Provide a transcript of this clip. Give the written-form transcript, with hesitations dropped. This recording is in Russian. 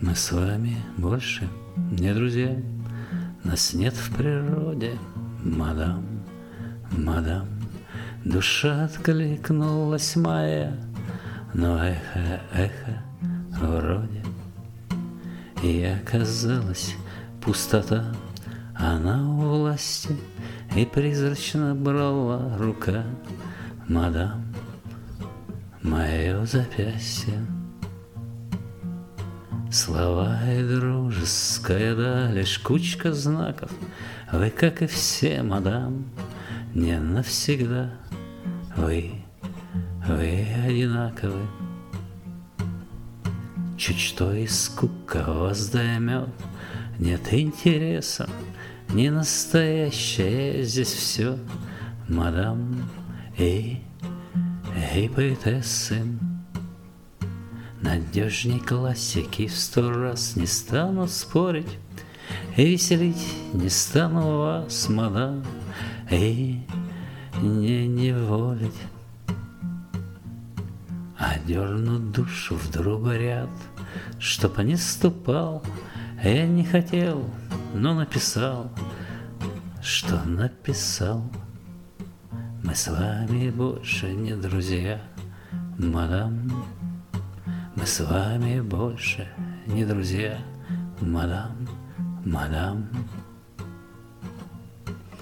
Мы с вами больше не друзья, нас нет в природе, мадам, мадам. Душа откликнулась моя, но эхо, эхо вроде. И оказалась пустота, она у власти, и призрачно брала рука, мадам, мое запястье. Слова и дружеская, да, лишь кучка знаков. Вы, как и все, мадам, не навсегда. Вы одинаковы. Чуть что и скука вас доймет, нет интереса, не настоящее здесь все, мадам, и поэтессы. Надежней классики в 100 раз не стану спорить, и веселить не стану вас, мадам, и не неволить. А дерну душу в другой ряд, чтоб не ступал. Я не хотел, но написал, что написал. Мы с вами больше не друзья, мадам. Мы с вами больше не друзья, мадам, мадам.